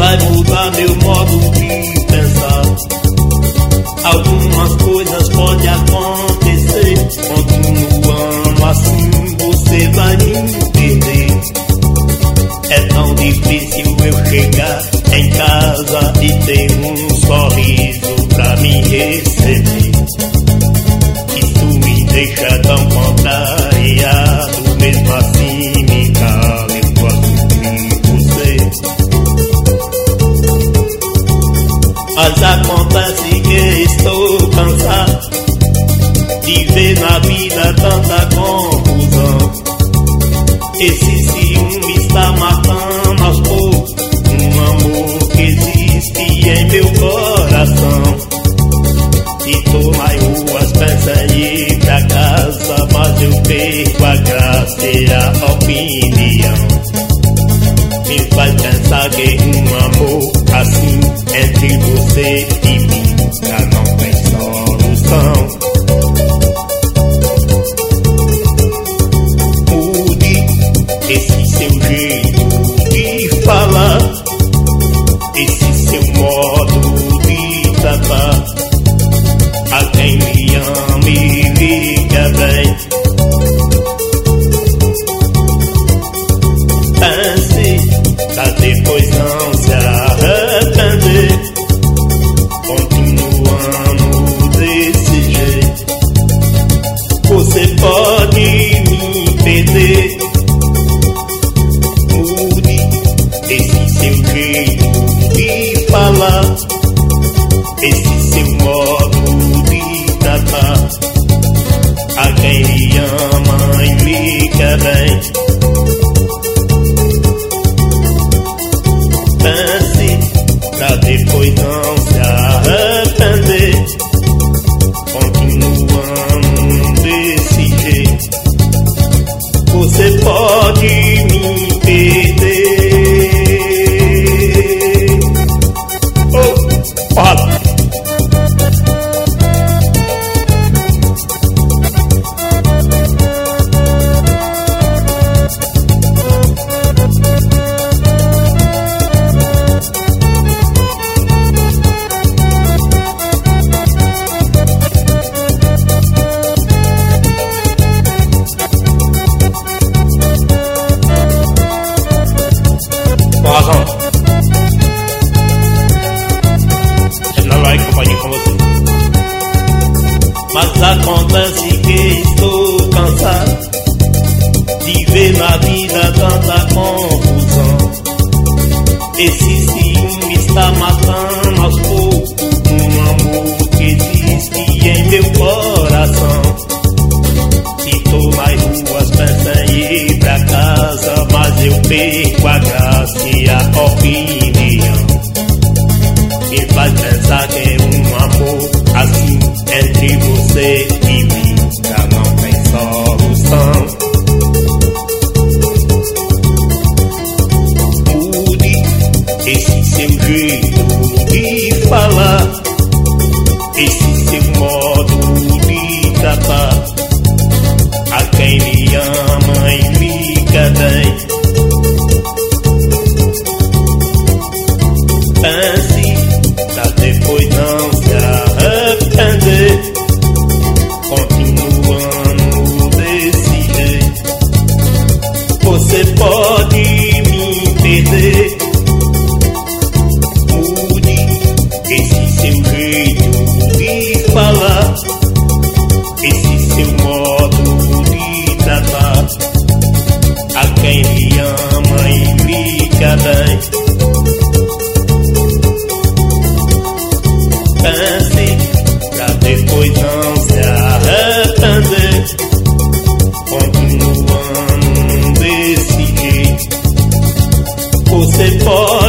vai mudar meu modo de pensar. Algumas coisas podem acontecer. Continuando assim você vai me perder. É tão difícil eu chegar em casa e ter um sorriso pra me receber. Isso me deixa tão contrariado, mesmo assim me cala, eu gosto de você. Mas acontece que estou cansado de ver na vida tanta confusão. Esse ciúme está matando aos poucos um amor que existe em meu coração. E tô nas ruas pensando em ir pra casa, mas eu perco a graça e a opinião. Me faz pensar que um amor assim entre você e mim já não tem solução. Mude esse seu jeito de falar, esse seu modo de tratar. A quem me ama e liga bem, pense pra depois não se arrepender. Continuando desse jeito, você pode me perder. Mude esse seu jeito de falar, esse seu modo de tratar. A quem me ama e liga bem, pense pra depois não se arrepender. Continuando desse jeito, você pode me perder. Oh, porra! Mas acontece que estou cansado de ver na vida tanta confusão. Esse ciúme está matando aos poucos um amor que existe em meu coração. E tô nas ruas pensando em ir pra casa, mas eu perco a graça e a opinião. Me faz pensar que um amor assim entre você e mim já não tem solução. Mude esse seu jeito de falar, esse seu modo de tratar. A quem me ama e liga bem, pense pra depois não se arrepender. Continuando desse jeito, você pode me perder. Mude esse seu jeito de falar, esse seu modo de tratar. A quem me ama e liga bem, pense pra depois não se arrepender. Continuando desse jeito, você pode